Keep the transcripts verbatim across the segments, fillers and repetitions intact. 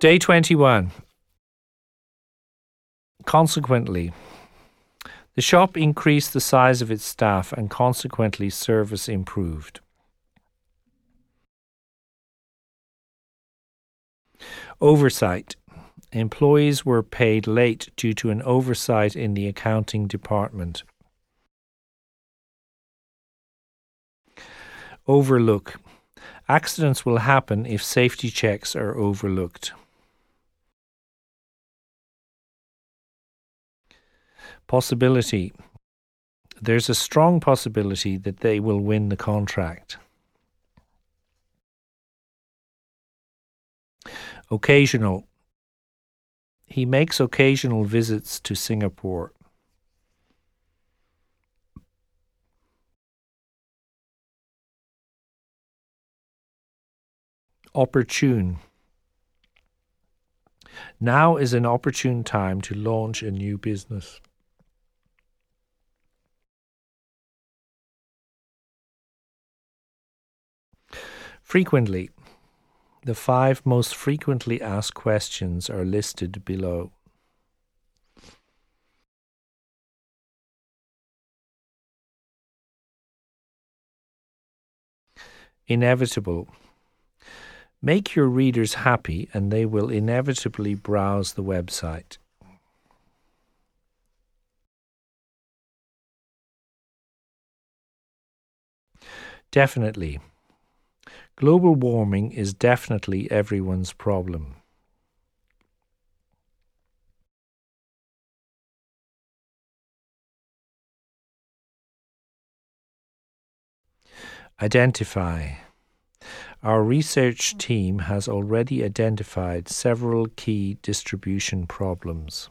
Day twenty-one. Consequently, the shop increased the size of its staff and consequently service improved. Oversight. Employees were paid late due to an oversight in the accounting department. Overlook. Accidents will happen if safety checks are overlooked. Possibility. There's a strong possibility that they will win the contract. Occasional. He makes occasional visits to Singapore. Opportune. Now is an opportune time to launch a new business. Frequently. The five most frequently asked questions are listed below. Inevitable. Make your readers happy and they will inevitably browse the website. Definitely. Global warming is definitely everyone's problem. Identify. Our research team has already identified several key distribution problems.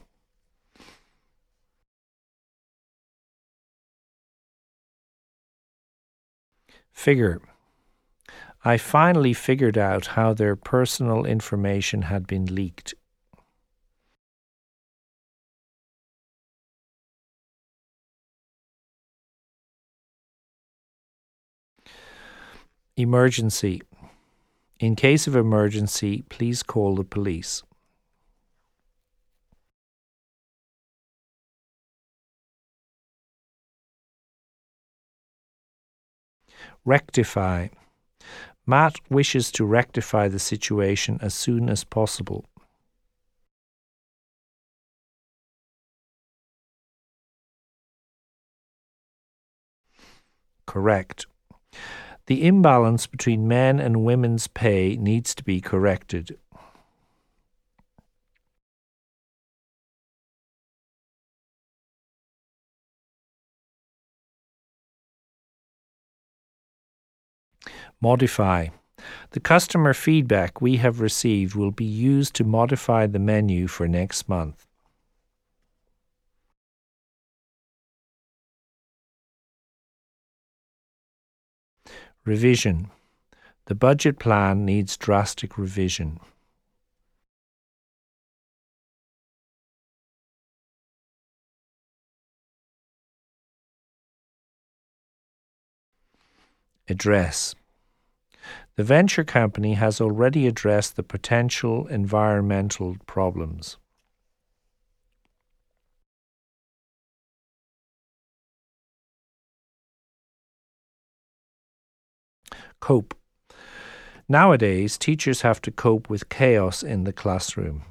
Figure. I finally figured out how their personal information had been leaked. Emergency. In case of emergency, please call the police. Rectify. Matt wishes to rectify the situation as soon as possible. Correct. The imbalance between men and women's pay needs to be corrected. Modify. The customer feedback we have received will be used to modify the menu for next month. Revision. The budget plan needs drastic revision. Address. The venture company has already addressed the potential environmental problems. Cope. Nowadays, teachers have to cope with chaos in the classroom.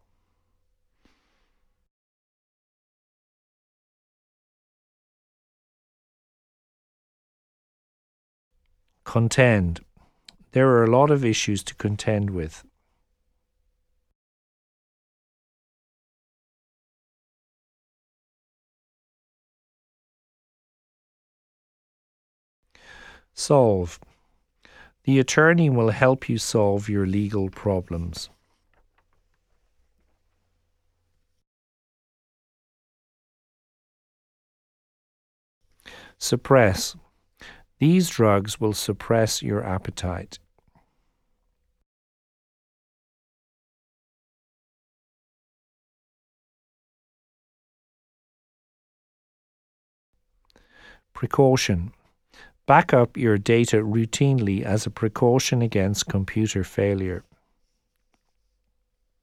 Contend. There are a lot of issues to contend with. Solve. The attorney will help you solve your legal problems. Suppress. These drugs will suppress your appetite. Precaution. Back up your data routinely as a precaution against computer failure.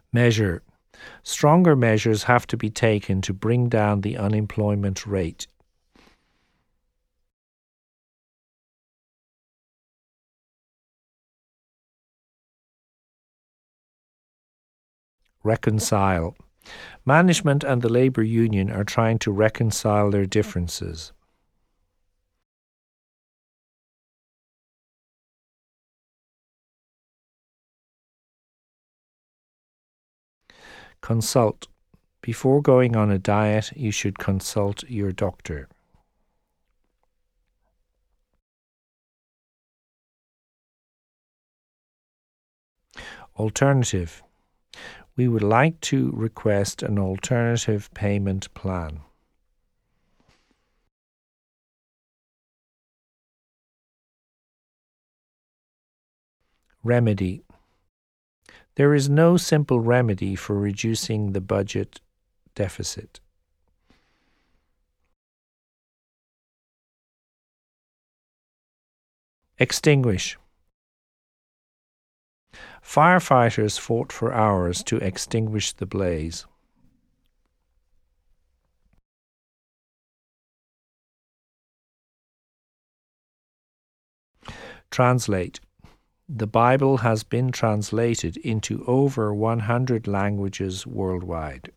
Measure. Stronger measures have to be taken to bring down the unemployment rate. Reconcile. Management and the Labour Union are trying to reconcile their differences. Consult. Before going on a diet, you should consult your doctor. Alternative. We would like to request an alternative payment plan. Remedy. There is no simple remedy for reducing the budget deficit. Extinguish. Firefighters fought for hours to extinguish the blaze. Translate. The Bible has been translated into over one hundred languages worldwide.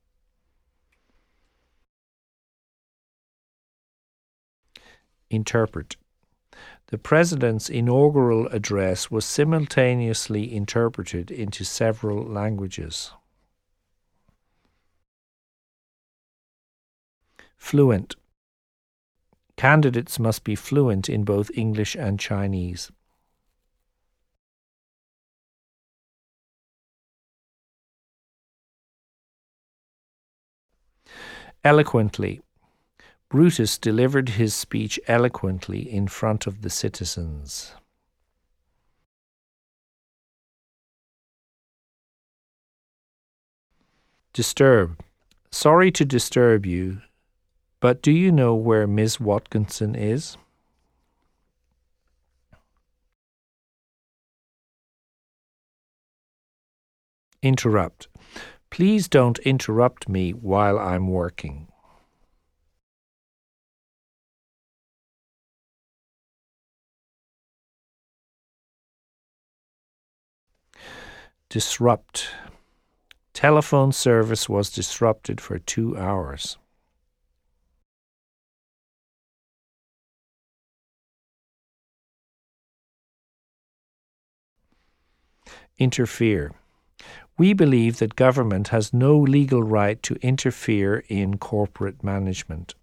Interpret. The President's inaugural address was simultaneously interpreted into several languages. Fluent. Candidates must be fluent in both English and Chinese. Eloquently. Brutus delivered his speech eloquently in front of the citizens. Disturb. Sorry to disturb you, but do you know where Miss Watkinson is? Interrupt. Please don't interrupt me while I'm working. Disrupt. Telephone service was disrupted for two hours. Interfere. We believe that government has no legal right to interfere in corporate management.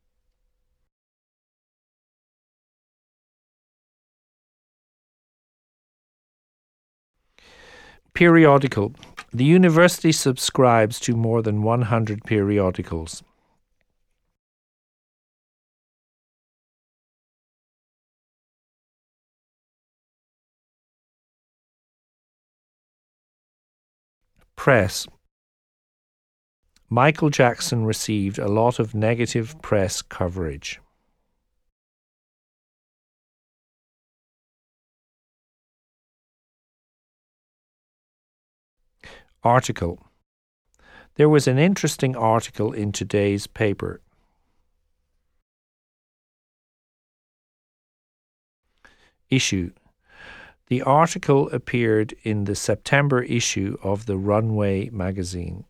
Periodical. The university subscribes to more than one hundred periodicals. Press. Michael Jackson received a lot of negative press coverage. Article. There was an interesting article in today's paper. Issue. The article appeared in the September issue of the Runway magazine.